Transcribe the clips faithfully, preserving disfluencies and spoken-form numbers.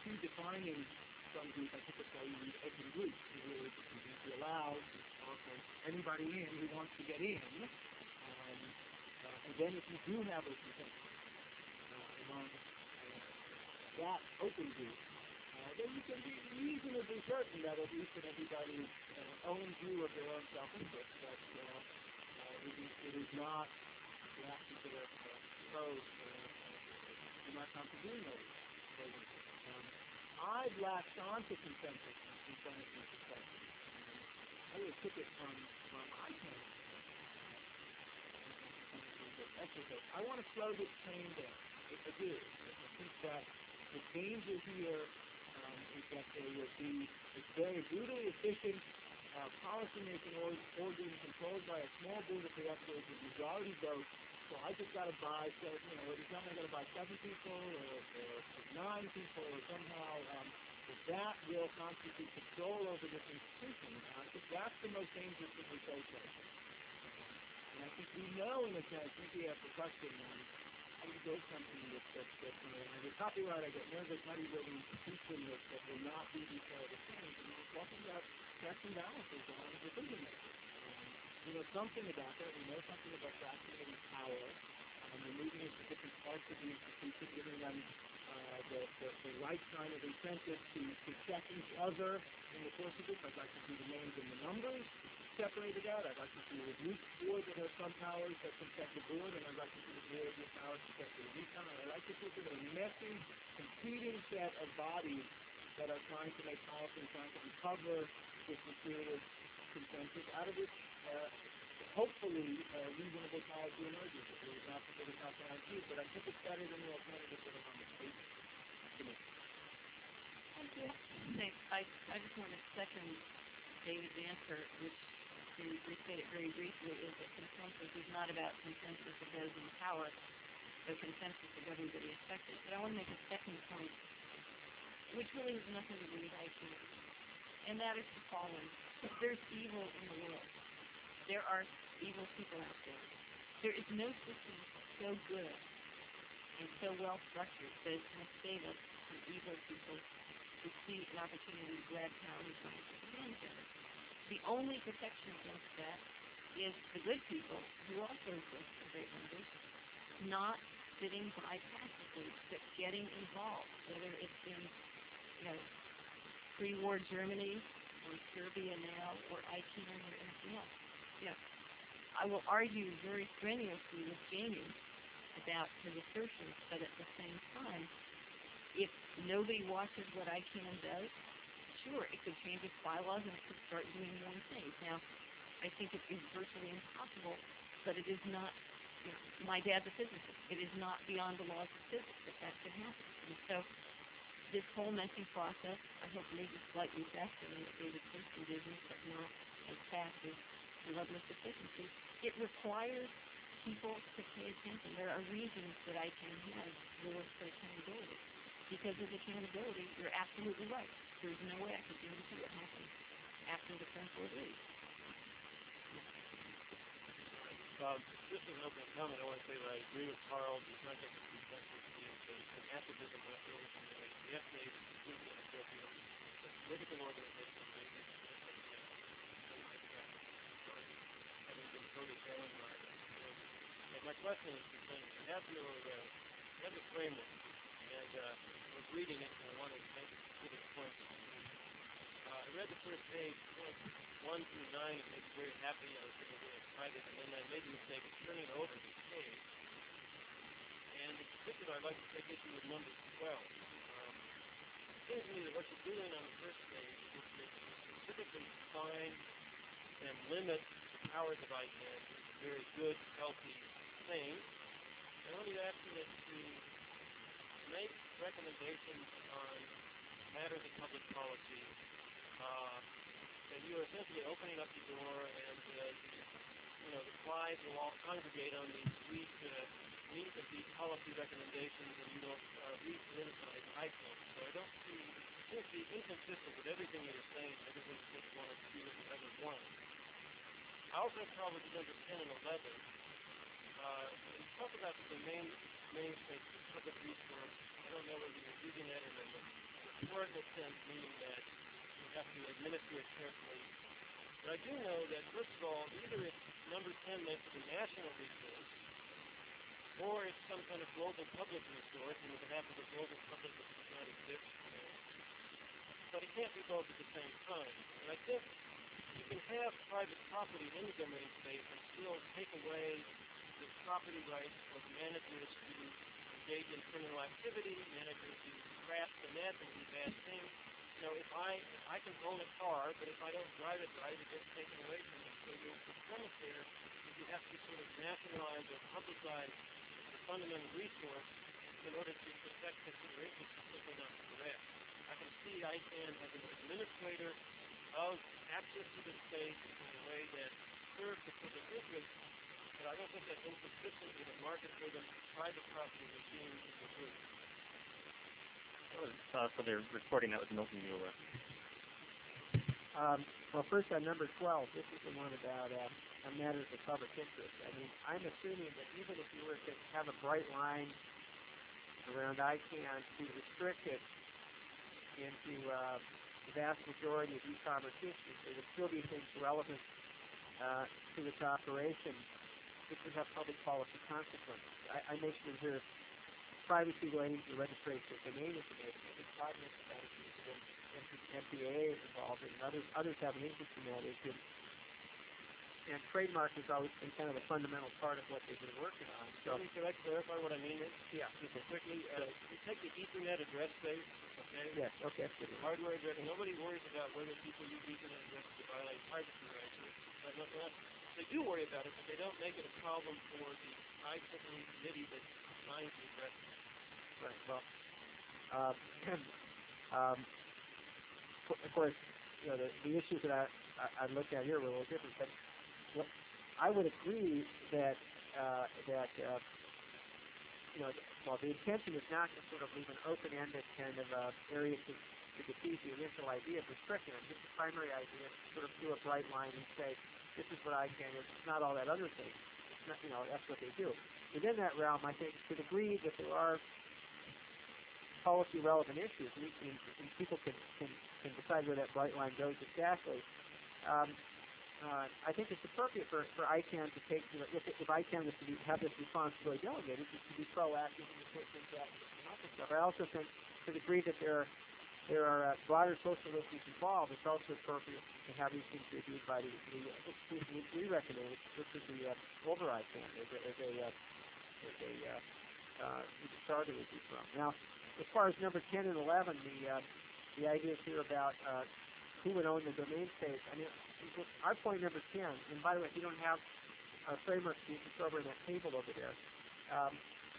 key defining some groups, I think that's why you need open groups, to really to allow okay, anybody in who wants to get in. Um, uh, and then if you do have a consensus uh, among uh, that open group, uh, then you can be reasonably certain that at least in everybody's uh, own view of their own self-interest, that uh, uh, it, is, it is not the actions that are uh, proposed uh, do not contribute those. Um, I've latched onto consensus in some of these discussions. I really took it from, from I can. I want to slow this train down. If I do, I think that the danger here um, is that there will be a very brutally efficient uh, policy-making organ controlled by a small group of directors with majority votes. So I just got to buy, so, you know, every time I got to buy seven people or, or nine people or somehow, um, that will constitute control over this institution. Uh, I think that's the most dangerous thing we face right now. And I think we know in a sense, I think we have the question, um, how do you build something that, that, that you know, as a copyright, I get nervous, how do you build an institution that, that will not be these terrible things? And we're talking about checks and balances on the decision making. We know something about that. We know something about fascinating power. Um, we're moving into different parts of the institution, giving them uh, the, the, the right kind of incentive to, to check each other in the course of this. I'd like to see the names and the numbers separated out. I'd like to see a review board that has some powers that can check the board, and I'd like to see the board with powers to check the review panel. I'd like to see sort of a messy, competing set of bodies that are trying to make policy and trying to uncover this mysterious consensus out of which uh, hopefully uh, reasonable policy emerges. It is not that it's not guaranteed, but I think it's better than the alternative that are on the table. Thank you. Thanks. I, I just want to second David's answer, which, to restate it very briefly, is that consensus is not about consensus of those in power, but consensus of everybody affected. But I want to make a second point, which really has nothing to do with I Q, and that is the following. There's evil in the world. There are evil people out there. There is no system so good and so well structured that it's going to save us from evil people who see an opportunity to grab power and try to take advantage of it. The only protection against that is the good people, who also exist in great numbers, not sitting by passively, but getting involved, whether it's in, you know, pre-war Germany, or Serbia now, or I C A N, or anything else. You know, I will argue very strenuously with Jamie about his assertions, but at the same time, if nobody watches what I C A N does, sure, it could change its bylaws and it could start doing more things. Now, I think it is virtually impossible, but it is not, you know, my dad's a physicist. It is not beyond the laws of physics that that could happen. And so, this whole messy process, I hope maybe slightly faster than David Simpson did, but not as fast as the level of efficiency. It requires people to pay attention. There are reasons that I can have rules for accountability. Because of accountability, you're absolutely right. There's no way I could guarantee what happens after the current board leaves. Um, just as an opening comment, I want to say that I agree with Carl. The context of consensus is an activism that really the F A A is completely inappropriate. The political organization having been totally challenged by it. And my question is the thing. You have your uh, you have the framework, and uh, I was reading it and I wanted to make a specific point. Uh, I read the first page, point one through nine, it made me very happy. I was getting really excited, and then I made the mistake of turning over the page. And in particular, I'd like to take issue with number twelve. Um, it seems to me that what you're doing on the first page is to specifically define and limit the powers of I C A N to a very good, healthy thing. And let me ask you that to make recommendations on matters of public policy, uh, and you are essentially opening up the door, and uh, you know the flies will all congregate on these sweet uh, meat of these policy recommendations, and you don't uh, re-politicize I C A N. So I don't see, it seems to be inconsistent with everything you're saying, everything you just want to do with every one. I also have problems with number ten and eleven. Uh, you talk about the domain namespace, the public resource. I don't know whether you're using that in the ordinal sense, meaning that you have to administer it carefully. But I do know that, first of all, either it's number ten makes it a national resource, or it's some kind of global public resource, and you can have the global public that does not exist. You know. But it can't be both at the same time. And I think you can have private property in the domain space and still take away the property rights of managers to engage in criminal activity, managers who crash the net and do bad things. You know, if I if I can own a car, but if I don't drive it right, it gets taken away from me. So your premise there is you have to sort of nationalize or publicize the fundamental resource in order to protect consideration is simply not correct. I can see ICANN as an administrator of access to the space in a way that serves the public interest, but I don't think that's inconsistent with a market-driven private property regime in the group. Uh, so they're reporting that with Milton Mueller. Um, well, first on number twelve, this is the one about uh, matters of public interest. I mean, I'm assuming that even if you were to have a bright line around ICANN to restrict it into uh, the vast majority of e-commerce issues, there would still be things relevant uh, to its operation which would have public policy consequences. I, I mentioned here privacy relating to the registration of domain information. I think five minutes ago, M P A is involved, and others, others have an interest in that issue. And trademark has always been kind of a fundamental part of what they've been working on. So, Let me, can I clarify what I mean? yeah, Just quickly, uh, you take the Ethernet address space, okay? yes, okay. Hardware address. Nobody worries about whether people use Ethernet addresses to violate privacy rights. But nothing else. They do worry about it, but they don't make it a problem for the I triple E committee that defines the address. Right. Well, um, um, of course, you know, the, the issues that I, I, I looked at here were a little different, but what, I would agree that uh, that uh, you know, well, the intention is not to sort of leave an open-ended kind of uh, area to, to defeat the initial idea of restricting it. Just the primary idea is to sort of do a bright line and say, this is what I can, it's not all that other thing. It's not, you know, that's what they do. Within that realm, I think, to the degree that there are policy-relevant issues, and, and, and people can, can, can decide where that bright line goes exactly, um, uh, I think it's appropriate for, for ICANN to take, you know, if, if ICANN was to be, have this responsibility delegated, to, to be proactive in the take things out and stuff. I also think, to the degree that there are there are uh, broader social issues involved, it's also appropriate to have these things reviewed by the, the institution which we recommend, which is the uh, older ICANN, as a, as a, uh, as a uh, uh, charter would be from. Now, as far as number ten and eleven, the uh, the ideas here about uh, who would own the domain space, I mean, our point number ten, and by the way, if you don't have our framework, you can go over in that table over there. Um,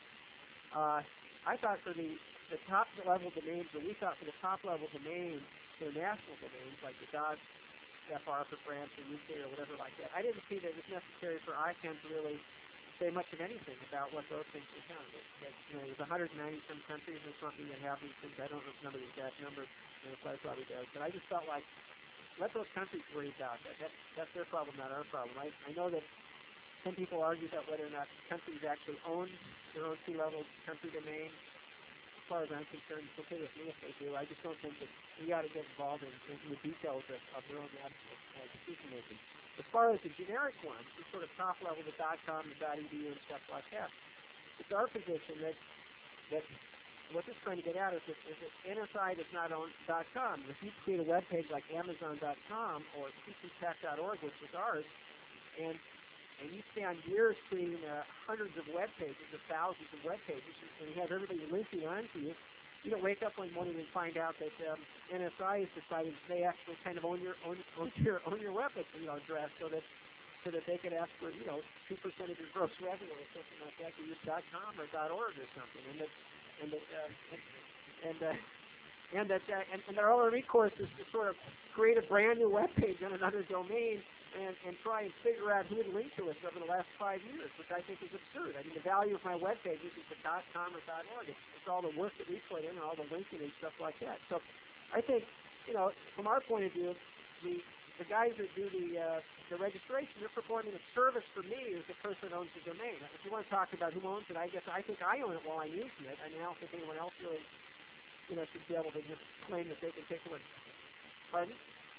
uh, I thought for the the top level domains, or we thought for the top level domains, for national domains like the dot F R for France or U K or whatever like that, I didn't see that it was necessary for ICANN to really say much of anything about what those things were done. That, you know, there's one hundred ninety some countries or something that have these things. I don't remember the exact number. You know, probably does, but I just felt like let those countries worry about that. That's that's their problem, not our problem. I I know that some people argue about whether or not countries actually own their own C-level country domain. As far as I'm concerned, it's okay with me if they do. I just don't think that we ought to get involved in, in the details of, of their own national uh, decision making. As far as the generic ones, the sort of top level, the .com, the .edu, and stuff like that, it's our position that that what this is trying to get at is that, is that N S I does not own .com. If you create a web page like Amazon dot com or C C T A C dot org, which is ours, and and you spend years creating uh, hundreds of web pages, or thousands of web pages, and you have everybody linking onto you, you don't wake up one morning and find out that um, N S I has decided they actually kind of own your own, own your own your web you know, address, so that so that they could ask for you know two percent of your gross revenue or something like that to use .com or .org or something, and that and that uh, and and, uh, and that uh, and, and their only recourse is to sort of create a brand new web page on another domain. And, and try and figure out who would link to us over the last five years, which I think is absurd. I mean, the value of my web pages is the .com or .org. It's, it's all the work that we put in and all the linking and stuff like that. So I think, you know, from our point of view, the the guys that do the uh, the registration, they're performing a service for me as the person who owns the domain. If you want to talk about who owns it, I guess I think I own it while I'm using it. I mean, I don't think anyone else really you know, should be able to just claim that they can take away. Pardon?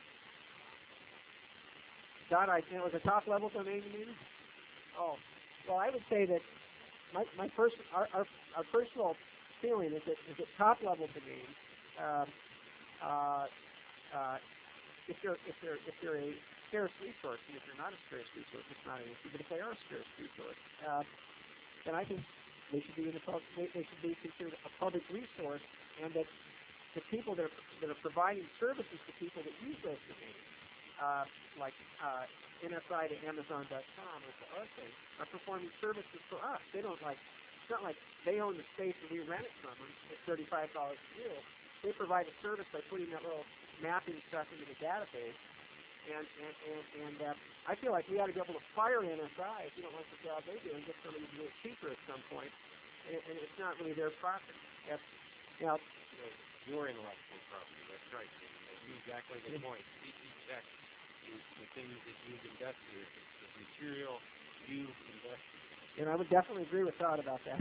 Dot I C, was a top level domain you mean? Oh, well, I would say that my my first our our, our personal feeling is that is that top level domains, uh, uh, uh, if you're if they're if they're a scarce resource, and if they're not a scarce resource, it's not an issue. But if they are a scarce resource, uh, then I think they should be in the pub, they, they should be considered a public resource, and that the people that are that are providing services to people that use those domains, uh, like uh, N S I to Amazon dot com or to our thing, are performing services for us. They don't like it's not like they own the space and we rent it from them at thirty-five dollars a year. They provide a service by putting that little mapping stuff into the database. And and and, and uh, I feel like we ought to be able to fire N S I if you don't like the job they do and get somebody to do it cheaper at some point. And, and it's not really their profit. That's, you know, your intellectual property. That's right. That's exactly the point. C T Tech is the things that you've invested in, the material you've invested in. And I would definitely agree with Todd about that.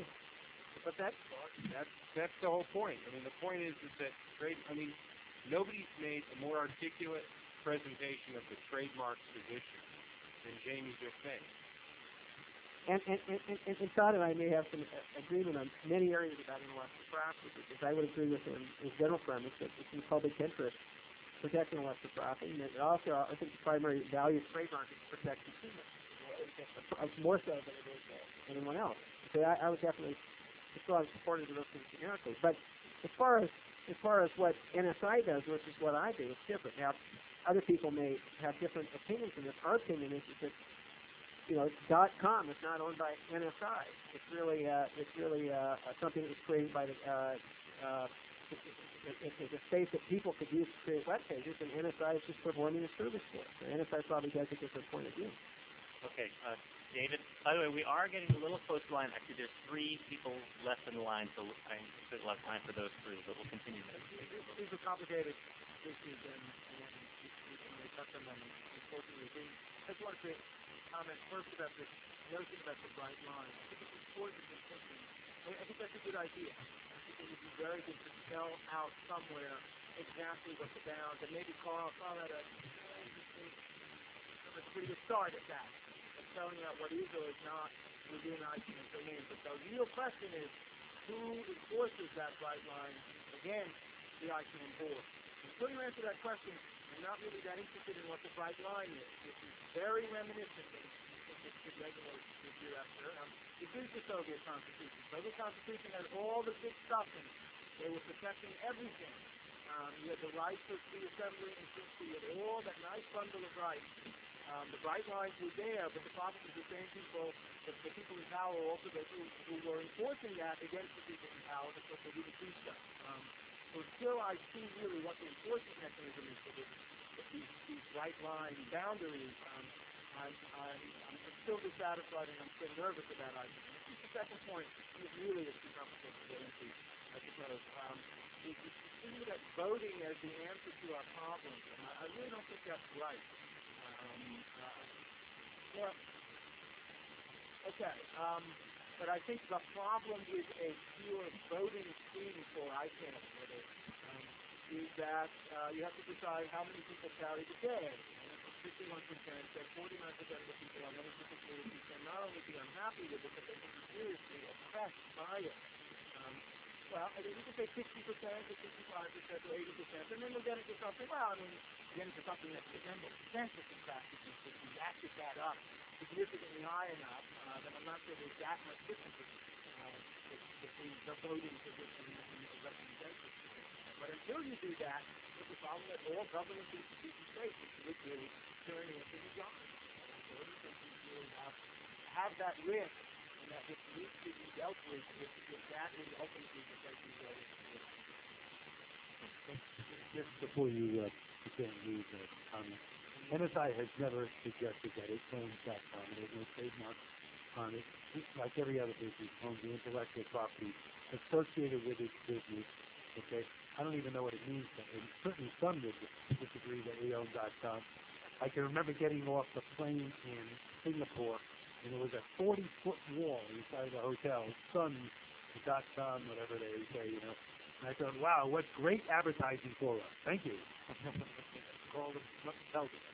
But that's that's that's the whole point. I mean, the point is, is that trade. I mean, nobody's made a more articulate presentation of the trademark's position than Jamie just made. And, and, and, and, and Todd and I may have some uh, agreement on many areas about intellectual property, because I would agree with him his general premise that it's in public interest to protect intellectual property, and that also I think the primary value of trademark is to protect consumers, more so than it is anyone else. So I, I would definitely strong supporters of those things generically. But as far as as far as what N S I does versus what I do, it's different. Now, other people may have different opinions on this. Our opinion is that, you know, .com is not owned by N S I. It's really, uh, it's really uh, something that was created by the, uh, uh, it's a space that people could use to create web pages, and N S I is just performing a service for it. So N S I probably has a different point of view. Okay, uh, David, by the way, we are getting a little close to line. Actually, there's three people left in the line, so I there's less time for those three, but we'll continue. These are complicated issues, and, and we can really touch on them, unfortunately. I just want to create comment first about this notion about the bright line. I think it's important in thinking. I think that's a good idea. I think it would be very good to spell out somewhere exactly what the bounds, and maybe call, call that a, a pretty good start at that, of spelling out what is or is not within I C N domain. But the real question is, who enforces that bright line against the I C N board? Until you answer that question, I'm not really that interested in what the bright line is. This is very reminiscent of the regular year after. Um, it is the Soviet Constitution. The Soviet Constitution had all the good stuff in it. They were protecting everything. Um, you had the right for free assembly and free. You had all that nice bundle of rights. Um, the bright lines were there, but the problem is the same people, the, the people in power also those who, who were enforcing that against the people in power because they didn't do stuff. Um, so until I see really what the enforcement mechanism is for this, these, these bright line boundaries, um, I'm, I'm, I'm still dissatisfied and I'm still nervous about I C N. The second point is really is too complicated to get into, I suppose. Um, it, it, it seems that voting as the answer to our problems, and I, I really don't think that's right. Um, uh, well, okay, um, but I think the problem with a pure voting scheme for I C A N um, is that uh, you have to decide how many people carry the day. fifty-one percent, so forty-nine percent of the people on those particular people can not only be unhappy with it, but they can be seriously oppressed by it. Um, well, I mean, you can say sixty percent or sixty-five percent or eighty percent, and then we'll get into something, well, I mean, get into something that's resembles census, in fact, if you, if you ratchet that up significantly high enough, uh, then I'm not sure there's that much difference uh, between the voting position and the representation. But until you do that, it's a problem that all government institutions face, which really turn into the job. So institutions really have, have that risk, and that which needs to be dealt with if, if that is ultimately the place you go. Just before you uh, begin these uh, comments, N S I has never suggested that it owns that com. There's no trademark on it. It's like every other business, owns the intellectual property associated with its business. Okay, I don't even know what it means, but and certainly some would disagree that we own .com. I can remember getting off the plane in Singapore, and there was a forty-foot wall inside the hotel, Sun .com, whatever they say, you know. And I thought, wow, what great advertising for us. Thank you. Call them, tell them.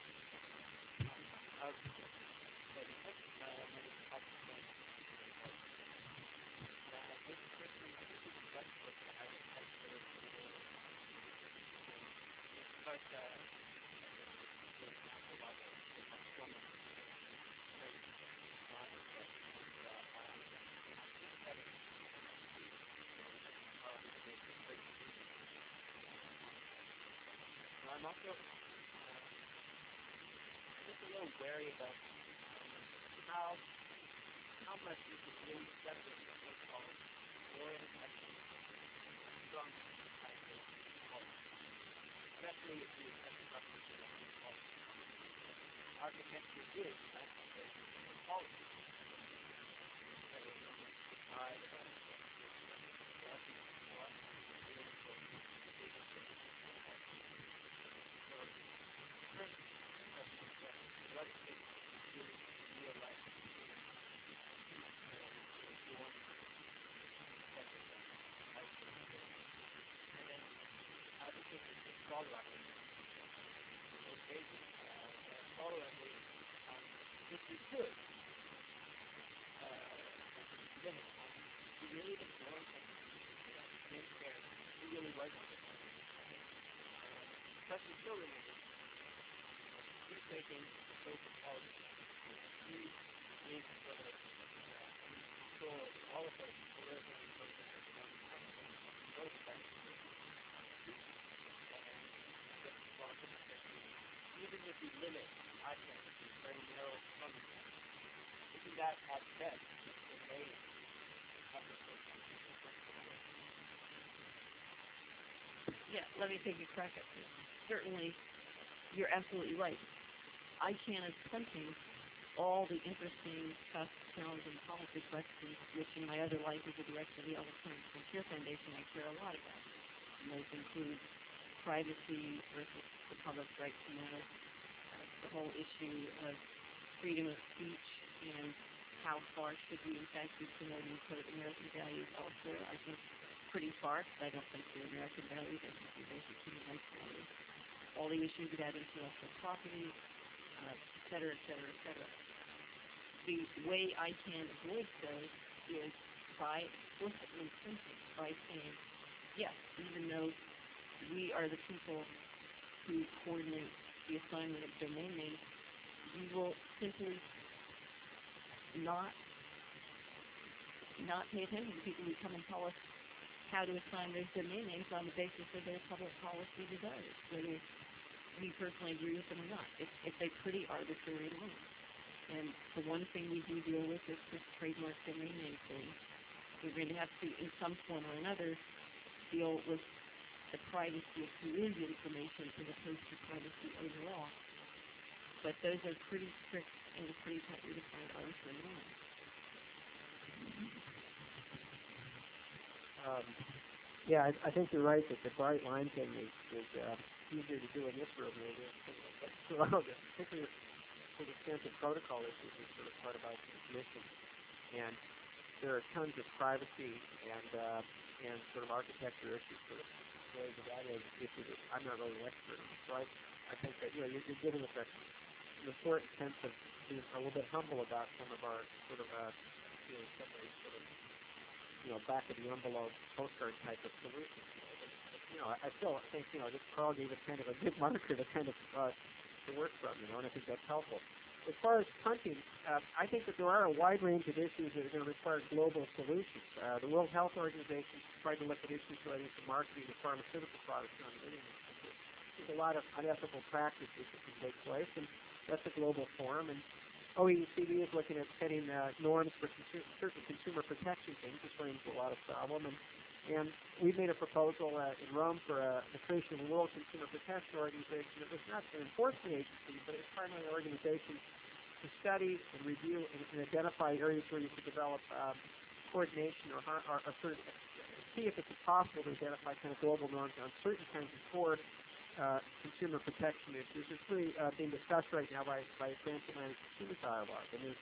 I'm also uh, just a little wary about how how much you can really separate what's called orientation from culture, especially if you have a structure of culture. Architecture is culture. If you could, uh, limit, you really ignore things, take care, you really like it. But you still remember, you're taking the social policy. You need to sort of control all of those political and social those things. Even if you limit, I think, very narrow funding, isn't that at best the way Yeah, let me take a crack at this. Certainly, you're absolutely right. I can't as hunting all the interesting, tough, challenging policy questions, which in my other life as a director of the Elvis Clinton Frontier Foundation I care a lot about. And those include privacy versus the public's right to know, uh, the whole issue of freedom of speech and how far should we in fact be promoting sort of American values elsewhere. I think pretty far, because I don't think they're American values, I think they're basic human rights values. All the issues about intellectual property, uh, et cetera, et cetera, et cetera. The way I can avoid those is by explicitly thinking, by saying, yes, even though we are the people who coordinate the assignment of domain names, we will simply not not pay attention to people who come and tell us how to assign those domain names on the basis of their public policy desires, whether we personally agree with them or not. It's, it's a pretty arbitrary line. And the one thing we do deal with is this trademark domain name thing. We're going to have to, in some form or another, deal with the privacy of who is information as opposed to privacy overall. But those are pretty strict and pretty tightly defined arbitrary lines. Um, yeah, I, I think you're right that the bright line thing is, is uh, easier to do in this room than it is throughout it, particularly to the extent of protocol issues is sort of part about the commission. And there are tons of privacy and uh, and sort of architecture issues sort of ways of that is issues that I'm not really an expert on. So I, I think that, you know, you're, you're giving us a, an important sense of being a little bit humble about some of our sort of, uh, you know, some of these sort of, you know, back of the envelope postcard type of solutions. You know, I still think, you know, this Carl gave us kind of a good marker to kind of uh, to work from, you know, and I think that's helpful. As far as hunting, uh, I think that there are a wide range of issues that are going to require global solutions. Uh, the World Health Organization tried to look at issues relating to marketing of pharmaceutical products on the internet. There's a lot of unethical practices that can take place, and that's a global forum. And O E C D is looking at setting uh, norms for consu- certain consumer protection things, which runs into a lot of problem. And, and we've made a proposal uh, in Rome for uh, the creation of a World Consumer Protection Organization. It was not an enforcement agency, but it's primarily an organization to study and review and, and identify areas where you could develop um, coordination or, or, or sort of see if it's possible to identify kind of global norms on certain kinds of core uh, consumer protection issues. It's really uh, being discussed right now by, by Transatlantic Consumer Dialogue. And there's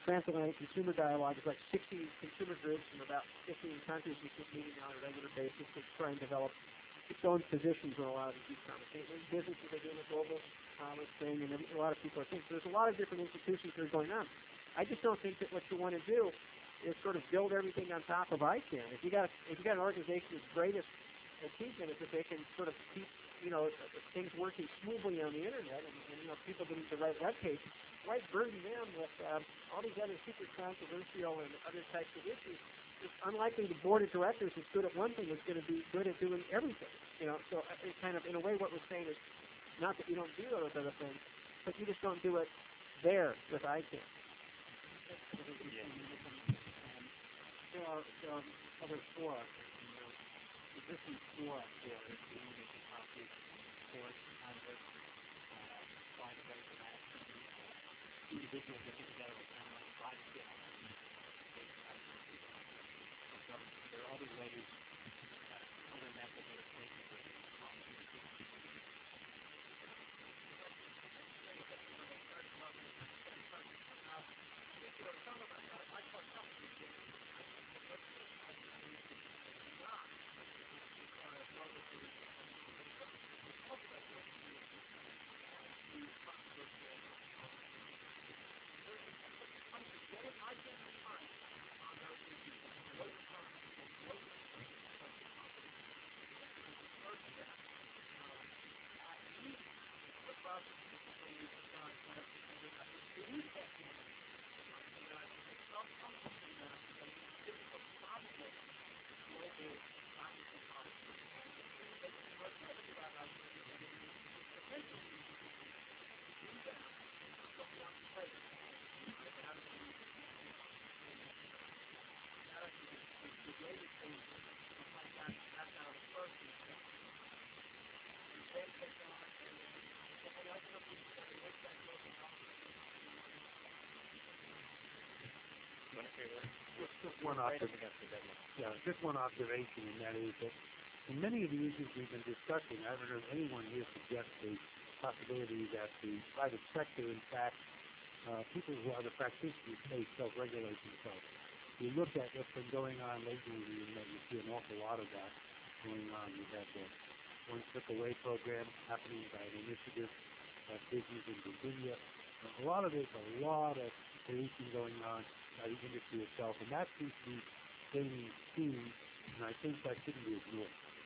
Transatlantic Consumer Dialogue is like sixty consumer groups from about fifteen countries which is meeting on a regular basis to try and develop its own positions on a lot of these e-commerce things. And businesses are doing a global commerce thing, and a lot of people are thinking. So there's a lot of different institutions that are going on. I just don't think that what you want to do is sort of build everything on top of I C A N. If you got if you got an organization whose greatest achievement is that they can sort of keep you know things working smoothly on the internet, and, and you know people getting to write web pages, why burden them with um, all these other super controversial and other types of issues? It's unlikely the board of directors is good at one thing is going to be good at doing everything. You know, so uh, it kind of in a way what we're saying is not that you don't do those other things, but you just don't do it there with I C A N. Yeah. Um, there are there are other fora, you know, existing fora for the Union Coffee Court, Congress, uh, private information, individuals that get together with kind of like private scale. So there are other ways, uh, other methods that are taken for this policy. Just, just one observation. Yeah, just one observation, and that is that in many of the issues we've been discussing, I haven't heard anyone here suggest the possibility that the private sector, in fact, uh, people who are the practitioners may self-regulate themselves. You look at what's been going on lately, you, know, you see an awful lot of that going on. You have the One Click Away program happening by an initiative of business in Virginia. Uh, a lot of it, a lot of creation going on by the industry itself, and that seems to be gaining steam, and I think that shouldn't be ignored.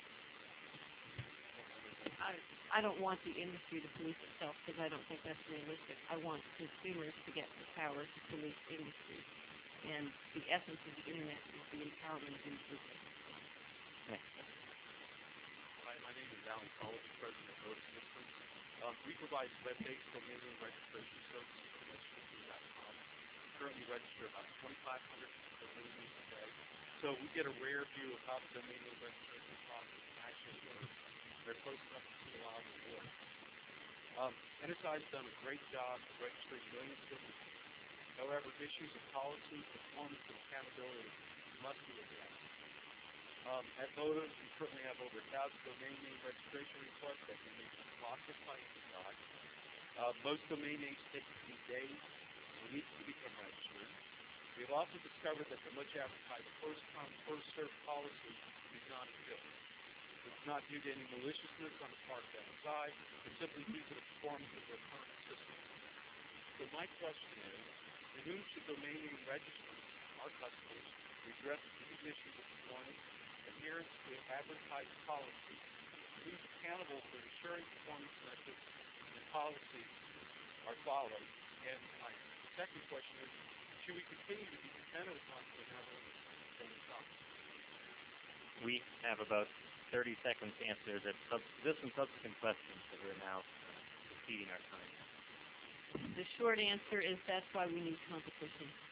I, I don't want the industry to police itself because I don't think that's realistic. I want consumers to get the power to police industry. And the essence of the internet is the empowerment of individuals. Next. Hi, my name is Alan Collins, President of Voting Systems. Um, we provide web-based domain name registration services to register dot com. We currently register about twenty-five hundred domain names a day. So we get a rare view of how the domain name registration process actually works. They're close enough to see a lot of the work. Um, N S I has done a great job of registering millions of businesses. However, issues of policy, performance, and accountability must be addressed. Um, at Motive, we currently have over a thousand domain name registration requests that can be processed by N S I. Uh, most domain names take between days or weeks to become registered. We have also discovered that the much advertised first come, first served policy is not enforced. It's not due to any maliciousness on the part of N S I, but simply due to the performance of their current system. So my question is, to whom should domain name registrants, our customers, redress these issues of one, adherence to advertised policy, who's accountable for ensuring performance metrics and policies are followed? And my second question is, should we continue to be dependent upon the benevolence of the top? We have about thirty seconds to answer the sub- this and subsequent questions that we're now uh, exceeding our time. The short answer is that's why we need competition.